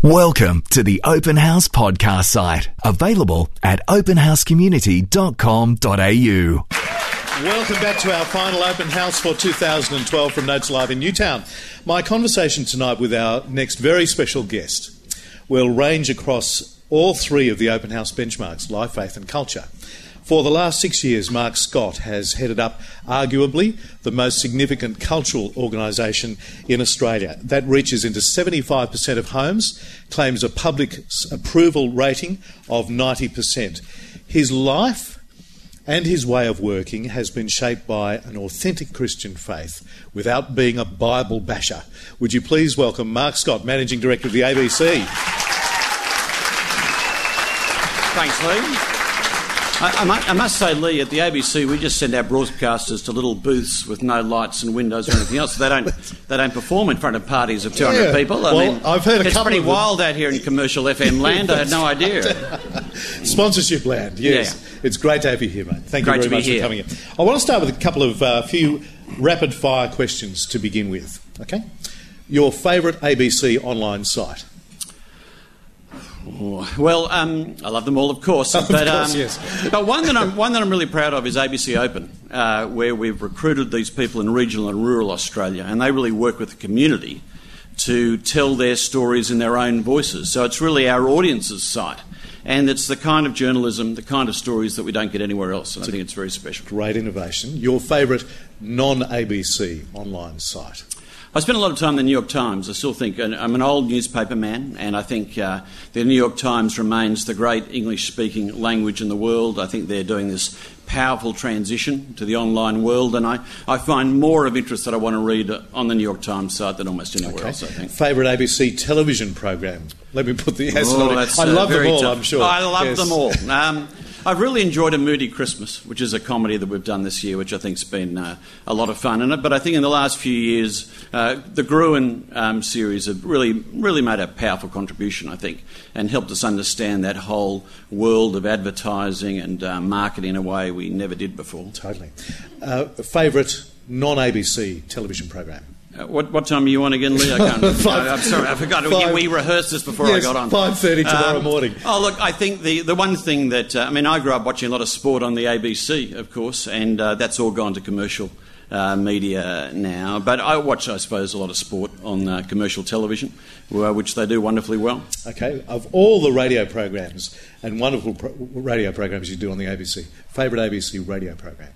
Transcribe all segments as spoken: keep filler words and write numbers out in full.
Welcome to the Open House podcast site, available at open house community dot com dot a u. Welcome back to our final open house for two thousand twelve from Notes Live in Newtown. My conversation tonight with our next very special guest will range across all three of the open house benchmarks, life, faith and culture. For the last six years, Mark Scott has headed up arguably the most significant cultural organisation in Australia. That reaches into seventy-five percent of homes, claims a public approval rating of ninety percent. His life and his way of working has been shaped by an authentic Christian faith without being a Bible basher. Would you please welcome Mark Scott, Managing Director of the A B C. Thanks, Lee. I, I, must, I must say, Lee, at the A B C we just send our broadcasters to little booths with no lights and windows or anything else. They don't they don't perform in front of parties of two hundred yeah. people. I well, mean, I've heard a it's couple pretty of them. wild out here in commercial F M land. I had no idea. Sponsorship land, yes. Yeah. It's great to have you here, mate. Thank Great you very to be much here. for coming in. I want to start with a couple of uh, few rapid-fire questions to begin with. Okay, your favourite A B C online site? Oh, well, um, I love them all, of course. Of but, course, um, yes. but one that I'm one that I'm really proud of is A B C Open, uh, where we've recruited these people in regional and rural Australia, and they really work with the community to tell their stories in their own voices. So it's really our audience's site, and it's the kind of journalism, the kind of stories that we don't get anywhere else. And I think it's very special. Great innovation. Your favourite non-A B C online site? I spent a lot of time in the New York Times. I still think I'm an old newspaper man, and I think uh, the New York Times remains the great English-speaking language in the world. I think they're doing this powerful transition to the online world, and I, I find more of interest that I want to read on the New York Times site than almost anywhere Okay. else, I think. Favourite A B C television program? Let me put the answer Oh, on it. that's, I uh, love them very all, tough. I'm sure. I love Yes. them all. Um, I've really enjoyed A Moody Christmas, which is a comedy that we've done this year, which I think's been uh, a lot of fun in it. But I think in the last few years, uh, the Gruen um, series have really, really made a powerful contribution, I think, and helped us understand that whole world of advertising and uh, marketing in a way we never did before. Totally. Uh, favourite non-A B C television program? Uh, what, what time are you on again, Lee? I can't remember. Five- No, I'm sorry, I forgot. five- we rehearsed this before yes, I got on. five thirty tomorrow Um, morning. Oh, look, I think the, the one thing that... Uh, I mean, I grew up watching a lot of sport on the A B C, of course, and uh, that's all gone to commercial uh, media now. But I watch, I suppose, a lot of sport on uh, commercial television, uh, which they do wonderfully well. Okay, of all the radio programs and wonderful pro- radio programs you do on the A B C, favourite A B C radio program?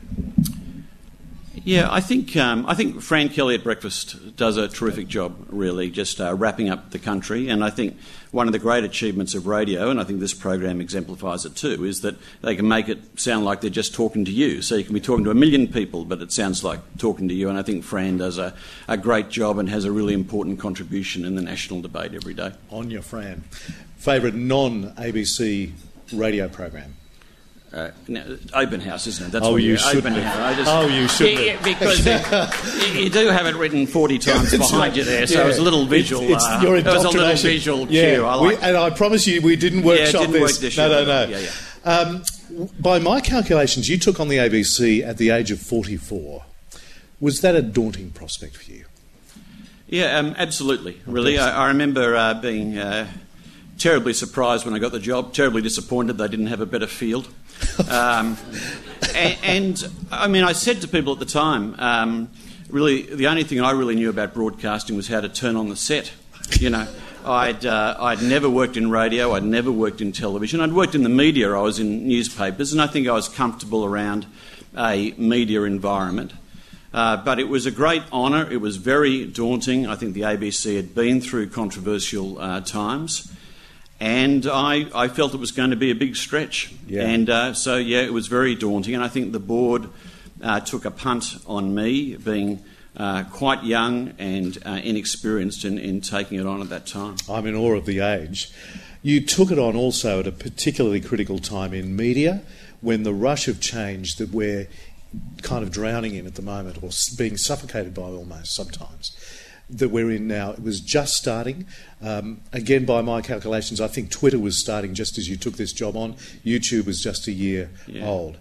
Yeah, I think um, I think Fran Kelly at Breakfast does a terrific job, really, just uh, wrapping up the country. And I think one of the great achievements of radio, and I think this program exemplifies it too, is that they can make it sound like they're just talking to you. So you can be talking to a million people, but it sounds like talking to you. And I think Fran does a, a great job and has a really important contribution in the national debate every day. On your Fran. Favourite non-A B C radio program? Uh, now, open house, isn't it? That's Oh, what you open shouldn't house. have. I just, Oh, you shouldn't yeah, have. yeah, because uh, you, you do have it written forty times It's behind like- you there, so yeah. it was a little visual. It's, it's uh, your it was a little indoctrination. visual yeah. cue. I we, like. and I promise you, we didn't workshop didn't this. work this no, year, no, no. yeah, yeah. Um, by my calculations, you took on the A B C at the age of forty-four. Was that a daunting prospect for you? Yeah, um, absolutely. Really, I, I remember uh, being uh, terribly surprised when I got the job. Terribly disappointed they didn't have a better field. Um, and, and I mean, I said to people at the time, um, really, the only thing I really knew about broadcasting was how to turn on the set. You know, I'd uh, I'd never worked in radio. I'd never worked in television. I'd worked in the media. I was in newspapers, and I think I was comfortable around a media environment. Uh, but it was a great honour. It was very daunting. I think the A B C had been through controversial uh, times. And I, I felt it was going to be a big stretch. Yeah. And uh, so, yeah, it was very daunting. And I think the board uh, took a punt on me, being uh, quite young and uh, inexperienced in, in taking it on at that time. I'm in awe of the age. You took it on also at a particularly critical time in media, when the rush of change that we're kind of drowning in at the moment, or being suffocated by almost sometimes, that we're in now, it was just starting. Um, again, by my calculations, I think Twitter was starting just as you took this job on. YouTube was just a year Yeah. old.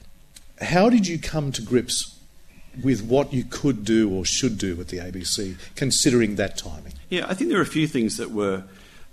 How did you come to grips with what you could do or should do at the A B C, considering that timing? Yeah, I think there are a few things that were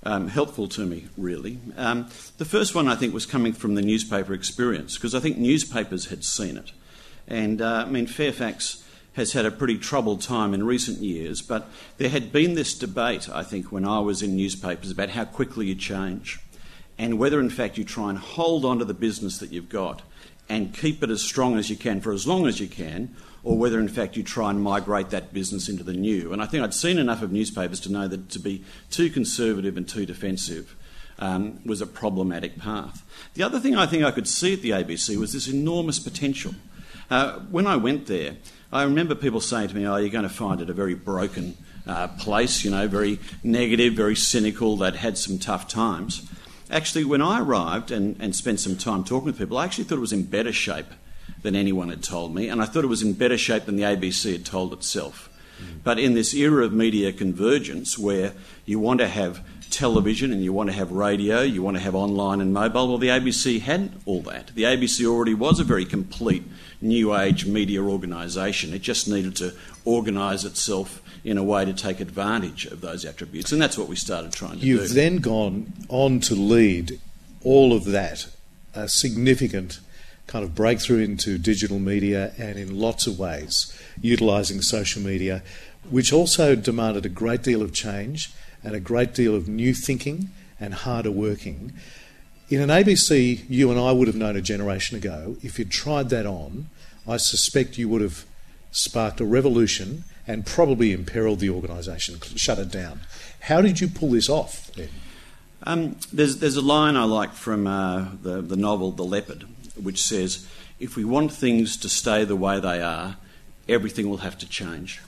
um, helpful to me, really. Um, the first one, I think, was coming from the newspaper experience, because I think newspapers had seen it. And, uh, I mean, Fairfax has had a pretty troubled time in recent years, but there had been this debate, I think, when I was in newspapers about how quickly you change and whether, in fact, you try and hold on to the business that you've got and keep it as strong as you can for as long as you can, or whether, in fact, you try and migrate that business into the new. And I think I'd seen enough of newspapers to know that to be too conservative and too defensive um, was a problematic path. The other thing I think I could see at the A B C was this enormous potential. Uh, when I went there, I remember people saying to me, oh, you're going to find it a very broken uh, place, you know, very negative, very cynical, that had some tough times. Actually, when I arrived and, and spent some time talking with people, I actually thought it was in better shape than anyone had told me, and I thought it was in better shape than the A B C had told itself. Mm. But in this era of media convergence, where you want to have television and you want to have radio, you want to have online and mobile, well, the A B C had all that. The A B C already was a very complete new age media organisation. It just needed to organise itself in a way to take advantage of those attributes, and that's what we started trying to You've do. You've then gone on to lead all of that, a significant kind of breakthrough into digital media and in lots of ways, utilising social media, which also demanded a great deal of change and a great deal of new thinking and harder working. In an A B C, you and I would have known a generation ago, if you'd tried that on, I suspect you would have sparked a revolution and probably imperilled the organisation, shut it down. How did you pull this off then? Um, there's, there's a line I like from uh, the, the novel The Leopard, which says, if we want things to stay the way they are, everything will have to change.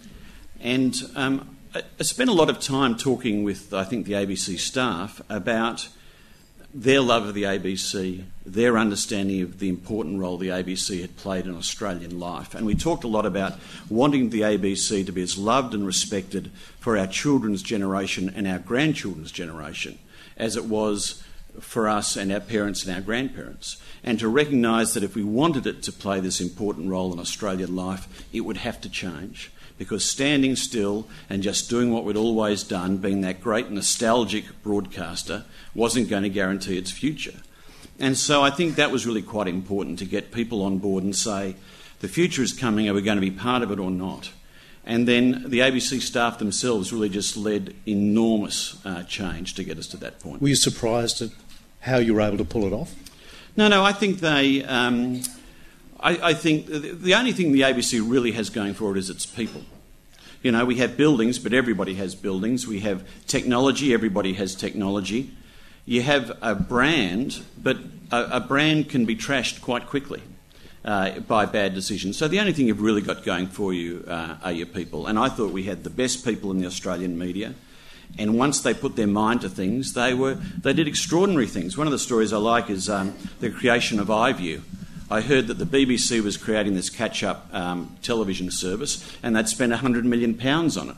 And um, I, I spent a lot of time talking with, I think, the A B C staff about their love of the A B C, their understanding of the important role the A B C had played in Australian life. And we talked a lot about wanting the A B C to be as loved and respected for our children's generation and our grandchildren's generation as it was for us and our parents and our grandparents, and to recognise that if we wanted it to play this important role in Australian life, it would have to change. Because standing still and just doing what we'd always done, being that great nostalgic broadcaster, wasn't going to guarantee its future. And so I think that was really quite important, to get people on board and say, the future is coming, are we going to be part of it or not? And then the A B C staff themselves really just led enormous uh, change to get us to that point. Were you surprised at how you were able to pull it off? No, no, I think they... Um, I, I think the only thing the A B C really has going for it is its people. You know, we have buildings, but everybody has buildings. We have technology, everybody has technology. You have a brand, but a, a brand can be trashed quite quickly uh, by bad decisions. So the only thing you've really got going for you uh, are your people. And I thought we had the best people in the Australian media. And once they put their mind to things, they were they did extraordinary things. One of the stories I like is um, the creation of iView. I heard that the B B C was creating this catch-up um, television service, and they'd spent one hundred million pounds on it.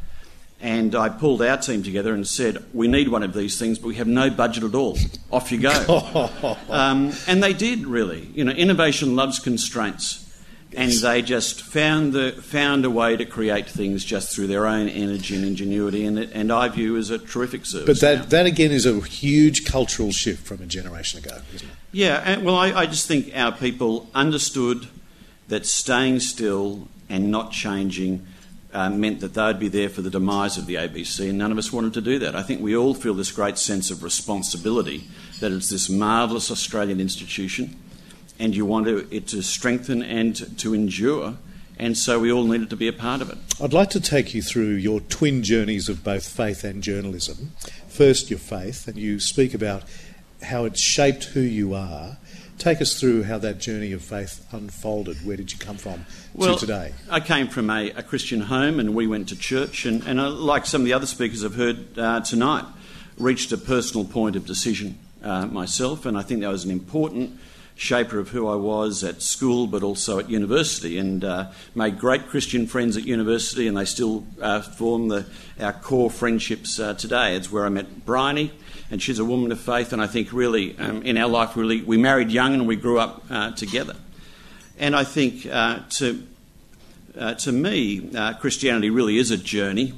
And I pulled our team together and said, we need one of these things, but we have no budget at all. Off you go. um, and they did, really. You know, innovation loves constraints. And they just found the found a way to create things just through their own energy and ingenuity, and, it, and iView is a terrific service. But that, now. that again is a huge cultural shift from a generation ago, isn't it? Yeah, and, well, I, I just think our people understood that staying still and not changing uh, meant that they'd be there for the demise of the A B C, and none of us wanted to do that. I think we all feel this great sense of responsibility that it's this marvellous Australian institution, and you want to, it to strengthen and to endure, and so we all needed to be a part of it. I'd like to take you through your twin journeys of both faith and journalism. First, your faith, and you speak about how it shaped who you are. Take us through how that journey of faith unfolded. Where did you come from well, to today? I came from a, a Christian home, and we went to church, and, and uh, like some of the other speakers I've heard uh, tonight, reached a personal point of decision uh, myself, and I think that was an important shaper of who I was at school but also at university, and uh, made great Christian friends at university, and they still uh, form the, our core friendships uh, today. It's where I met Bryony, and she's a woman of faith, and I think really um, in our life really we married young and we grew up uh, together. And I think uh, to, uh, to me uh, Christianity really is a journey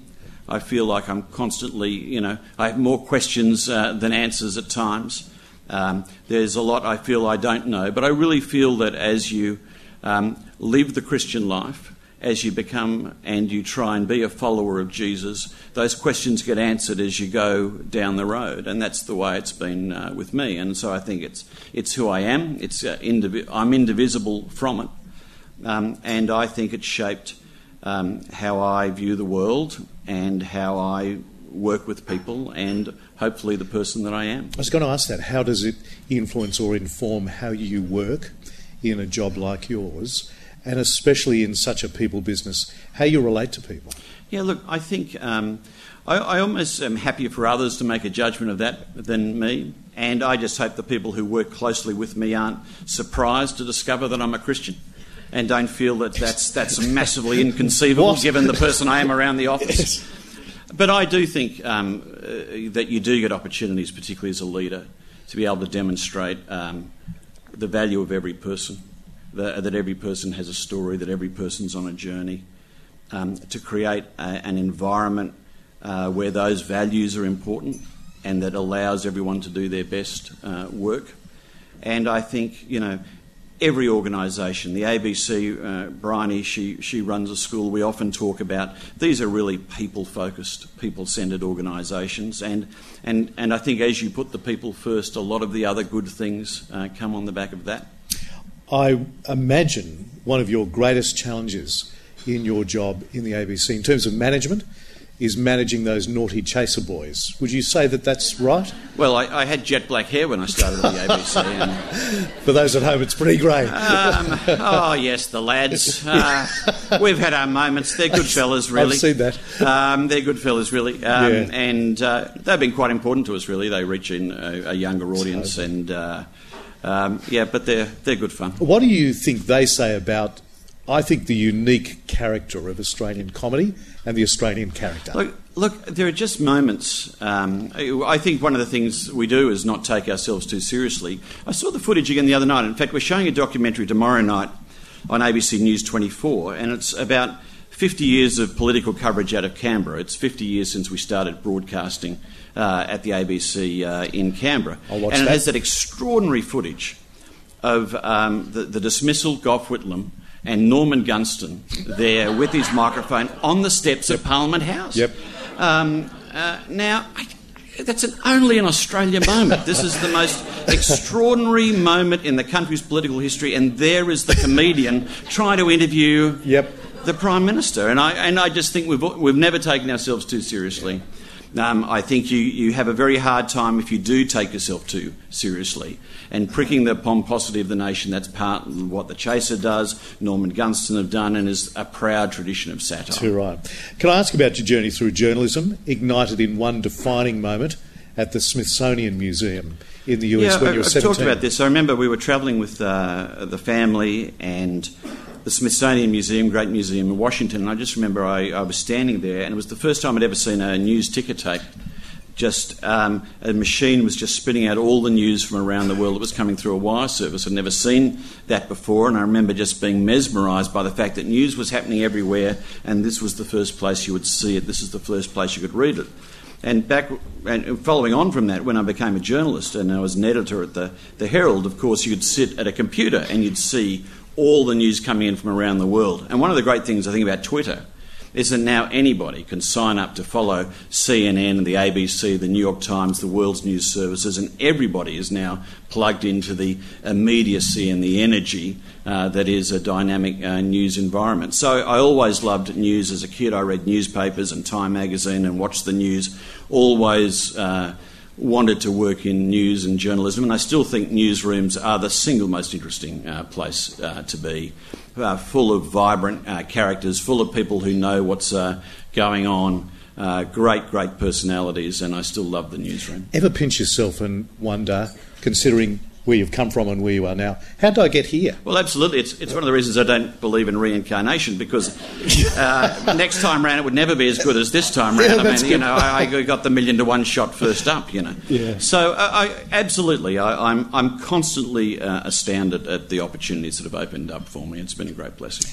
I feel like I'm constantly, you know, I have more questions uh, than answers at times. Um, there's a lot I feel I don't know, but I really feel that as you um, live the Christian life, as you become and you try and be a follower of Jesus, those questions get answered as you go down the road, and that's the way it's been uh, with me. And so I think it's it's who I am. It's uh, indivi- I'm indivisible from it, um, and I think it's shaped um, how I view the world and how I work with people, and hopefully the person that I am. I was going to ask that. How does it influence or inform how you work in a job like yours, and especially in such a people business, how you relate to people? Yeah, look, I think um, I, I almost am happier for others to make a judgment of that than me, and I just hope the people who work closely with me aren't surprised to discover that I'm a Christian and don't feel that that's, that's massively inconceivable What? given the person I am around the office. Yes. But I do think um, uh, that you do get opportunities, particularly as a leader, to be able to demonstrate um, the value of every person, the, that every person has a story, that every person's on a journey, um, to create a, an environment uh, where those values are important and that allows everyone to do their best uh, work. And I think, you know, every organisation, the A B C, uh, Bryony, she, she runs a school, we often talk about, these are really people-focused, people-centred organisations, and, and, and I think as you put the people first, a lot of the other good things uh, come on the back of that. I imagine one of your greatest challenges in your job in the A B C, in terms of management, is managing those naughty chaser boys. Would you say that that's right? Well, I, I had jet black hair when I started at the A B C. And, For those at home, it's pretty grey. um, oh, yes, the lads. Uh, we've had our moments. They're good fellas, really. I've seen that. Um, they're good fellas, really. Um, Yeah. And uh, they've been quite important to us, really. They reach in a, a younger audience. and uh, um, Yeah, but they're, they're good fun. What do you think they say about, I think, the unique character of Australian comedy and the Australian character? Look, look, there are just moments. Um, I think one of the things we do is not take ourselves too seriously. I saw the footage again the other night. In fact, we're showing a documentary tomorrow night on A B C News twenty-four, and it's about fifty years of political coverage out of Canberra. It's fifty years since we started broadcasting uh, at the A B C uh, in Canberra. I'll watch and it that. has that extraordinary footage of um, the, the dismissal, Gough Whitlam, and Norman Gunston there with his microphone on the steps of Parliament House. Yep. Um, uh, now, I, that's an only an Australia moment. This is the most extraordinary moment in the country's political history, and there is the comedian trying to interview Yep. the Prime Minister. And I, and I just think we've, we've never taken ourselves too seriously. Um, I think you, you have a very hard time if you do take yourself too seriously. And pricking the pomposity of the nation, that's part of what The Chaser does, Norman Gunston have done, and is a proud tradition of satire. Too right. Can I ask about your journey through journalism, ignited in one defining moment at the Smithsonian Museum in the U S yeah, when I, you were I've seventeen? talked about this. I remember we were travelling with uh, the family and the Smithsonian Museum, great museum in Washington, and I just remember I, I was standing there, and it was the first time I'd ever seen a news ticker tape. Just um, a machine was just spitting out all the news from around the world that was coming through a wire service. I'd never seen that before, and I remember just being mesmerised by the fact that news was happening everywhere, and this was the first place you would see it. This is the first place you could read it. And back, and following on from that, when I became a journalist and I was an editor at the, the Herald, of course, you'd sit at a computer and you'd see all the news coming in from around the world. And one of the great things I think about Twitter is that now anybody can sign up to follow C N N, the A B C, the New York Times, the world's news services, and everybody is now plugged into the immediacy and the energy uh, that is a dynamic uh, news environment. So I always loved news. As a kid, I read newspapers and Time magazine and watched the news. Always uh, wanted to work in news and journalism, and I still think newsrooms are the single most interesting uh, place uh, to be. Uh, full of vibrant uh, characters, full of people who know what's uh, going on, uh, great, great personalities, and I still love the newsroom. Ever pinch yourself and wonder, considering where you've come from and where you are now, how did I get here? Well, absolutely. It's, it's one of the reasons I don't believe in reincarnation, because uh, next time round it would never be as good as this time round. Yeah, I that's mean, you good. know, I, I got the million to one shot first up, you know. Yeah. So, uh, I, absolutely, I, I'm, I'm constantly uh, astounded at the opportunities that have opened up for me. It's been a great blessing.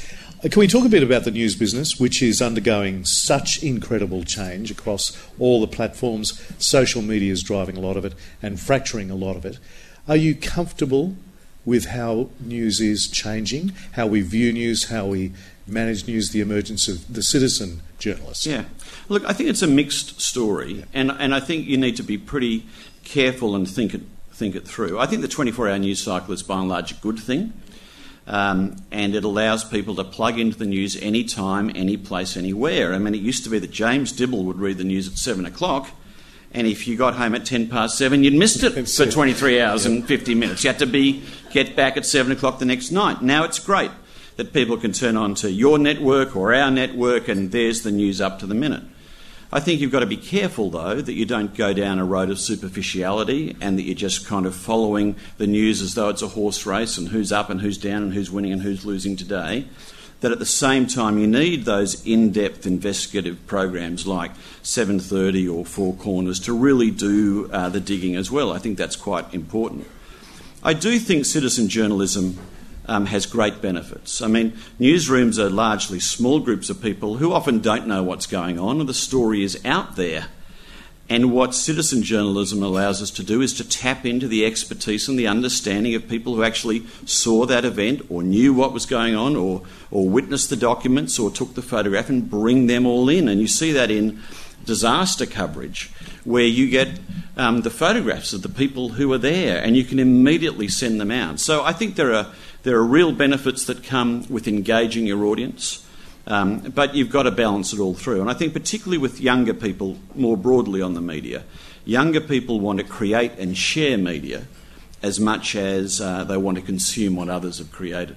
Can we talk a bit about the news business, which is undergoing such incredible change across all the platforms? Social media is driving a lot of it and fracturing a lot of it. Are you comfortable with how news is changing, how we view news, how we manage news, the emergence of the citizen journalist? Yeah. Look, I think it's a mixed story, yeah. and, and I think you need to be pretty careful and think it, think it through. I think the twenty-four hour news cycle is by and large a good thing. Um, and it allows people to plug into the news any time, any place, anywhere. I mean, it used to be that James Dibble would read the news at seven o'clock, and if you got home at ten past seven, you'd missed it for twenty-three hours yeah. and fifty minutes. You had to be get back at seven o'clock the next night. Now it's great that people can turn on to your network or our network, and there's the news up to the minute. I think you've got to be careful, though, that you don't go down a road of superficiality and that you're just kind of following the news as though it's a horse race and who's up and who's down and who's winning and who's losing today. That at the same time you need those in-depth investigative programs like seven thirty or Four Corners to really do uh, the digging as well. I think that's quite important. I do think citizen journalism Um, has great benefits. I mean, newsrooms are largely small groups of people who often don't know what's going on, and the story is out there. And what citizen journalism allows us to do is to tap into the expertise and the understanding of people who actually saw that event or knew what was going on or, or witnessed the documents or took the photograph and bring them all in. And you see that in disaster coverage, where you get um, the photographs of the people who are there and you can immediately send them out. So I think there are There are real benefits that come with engaging your audience, um, but you've got to balance it all through. And I think particularly with younger people, more broadly on the media, younger people want to create and share media as much as uh, they want to consume what others have created.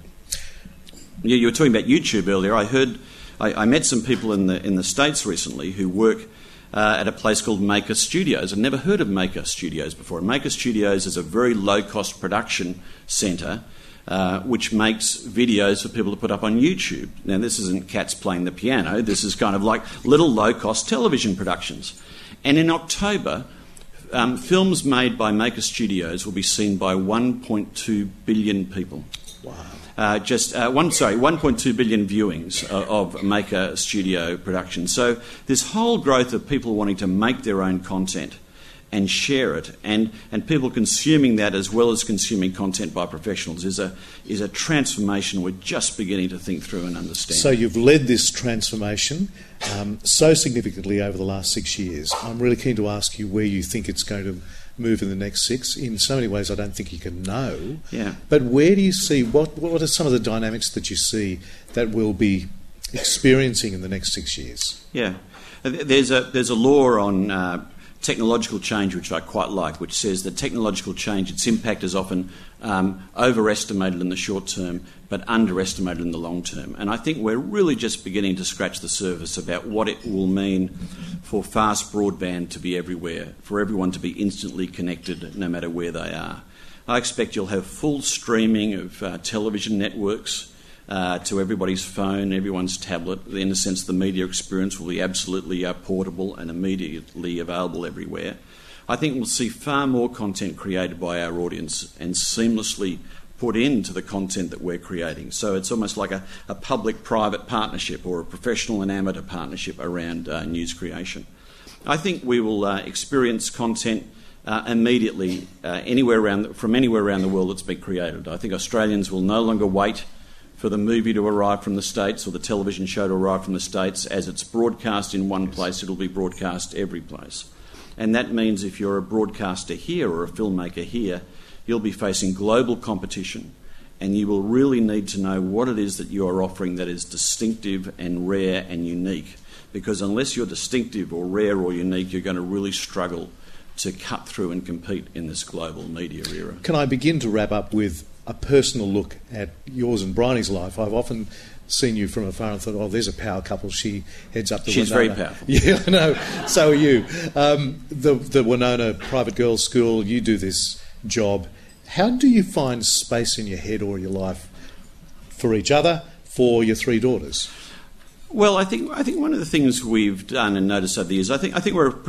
You, you were talking about YouTube earlier. I heard, I, I met some people in the in the States recently who work uh, at a place called Maker Studios. I'd never heard of Maker Studios before. Maker Studios is a very low-cost production centre Uh, which makes videos for people to put up on YouTube. Now, this isn't cats playing the piano. This is kind of like little low-cost television productions. And in October, um, films made by Maker Studios will be seen by one point two billion people. Wow. Uh, just uh, one, sorry, one point two billion viewings of, of Maker Studio productions. So this whole growth of people wanting to make their own content and share it, and, and people consuming that as well as consuming content by professionals is a is a transformation we're just beginning to think through and understand. So you've led this transformation um, so significantly over the last six years. I'm really keen to ask you where you think it's going to move in the next six. In so many ways I don't think you can know. Yeah. But where do you see, what, what are some of the dynamics that you see that we'll be experiencing in the next six years? Yeah. There's a, there's a law on Uh, technological change, which I quite like, which says that technological change, its impact is often um, overestimated in the short term but underestimated in the long term. And I think we're really just beginning to scratch the surface about what it will mean for fast broadband to be everywhere, for everyone to be instantly connected no matter where they are. I expect you'll have full streaming of uh, television networks Uh, to everybody's phone, everyone's tablet. In a sense, the media experience will be absolutely uh, portable and immediately available everywhere. I think we'll see far more content created by our audience and seamlessly put into the content that we're creating. So it's almost like a, a public-private partnership or a professional and amateur partnership around uh, news creation. I think we will uh, experience content uh, immediately uh, anywhere around the, from anywhere around the world that's been created. I think Australians will no longer wait for the movie to arrive from the States or the television show to arrive from the States. As it's broadcast in one place, it'll be broadcast every place. And that means if you're a broadcaster here or a filmmaker here, you'll be facing global competition, and you will really need to know what it is that you are offering that is distinctive and rare and unique. Because unless you're distinctive or rare or unique, you're going to really struggle to cut through and compete in this global media era. Can I begin to wrap up with a personal look at yours and Bryony's life? I've often seen you from afar and thought, oh, there's a power couple. She heads up the She's Wenona. very powerful. Yeah, I know. So are you. Um, the, the Wenona Private Girls School, you do this job. How do you find space in your head or your life for each other, for your three daughters? Well, I think I think one of the things we've done and noticed over the years, I think I think we're a pretty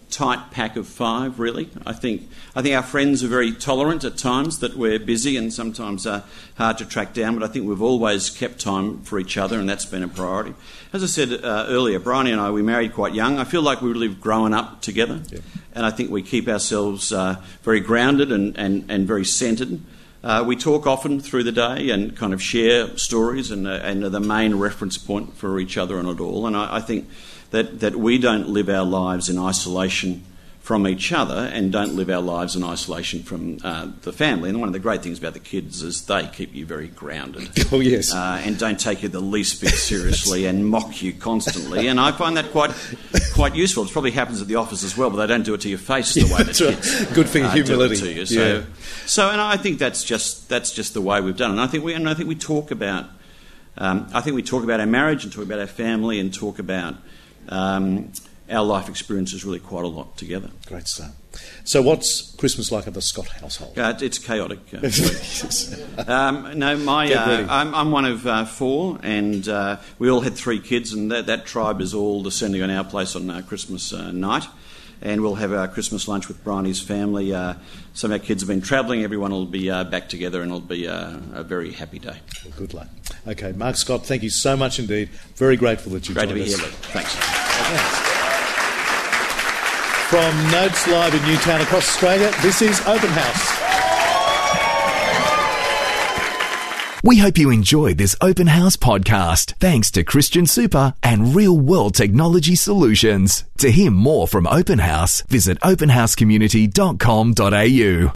tight pack of five, really. I think I think our friends are very tolerant at times that we're busy and sometimes uh, hard to track down, but I think we've always kept time for each other, and that's been a priority. As I said uh, earlier, Bryony and I, we married quite young. I feel like we've really grown up together, yeah. and I think we keep ourselves uh, very grounded and, and, and very centred. Uh, we talk often through the day and kind of share stories and, uh, and are the main reference point for each other and it all, and I, I think that, that we don't live our lives in isolation from each other and don't live our lives in isolation from uh, the family. And one of the great things about the kids is they keep you very grounded. Oh, yes. Uh, and don't take you the least bit seriously and mock you constantly. And I find that quite quite useful. It probably happens at the office as well, but they don't do it to your face the way that kids right. Good for your uh, humility. Do it to you. So, yeah. so, and I think that's just that's just the way we've done it. And I think we and I think we talk about um, I think we talk about our marriage and talk about our family and talk about Um, our life experiences really quite a lot together. Great stuff. So what's Christmas like at the Scott household? Uh, it's chaotic. Uh, um, no, my uh, I'm, I'm one of uh, four, and uh, we all had three kids, and that, that tribe is all descending on our place on uh, Christmas uh, night. And we'll have our Christmas lunch with Bryony's family. Uh, some of our kids have been travelling. Everyone will be uh, back together, and it'll be uh, a very happy day. Well, good luck. Okay, Mark Scott, thank you so much indeed. Very grateful that you Great joined us. Great to be here, Luke. Thanks. Okay. From Notes Live in Newtown across Australia, this is Open House. We hope you enjoyed this Open House podcast, thanks to Christian Super and Real World Technology Solutions. To hear more from Open House, visit open house community dot com dot a u.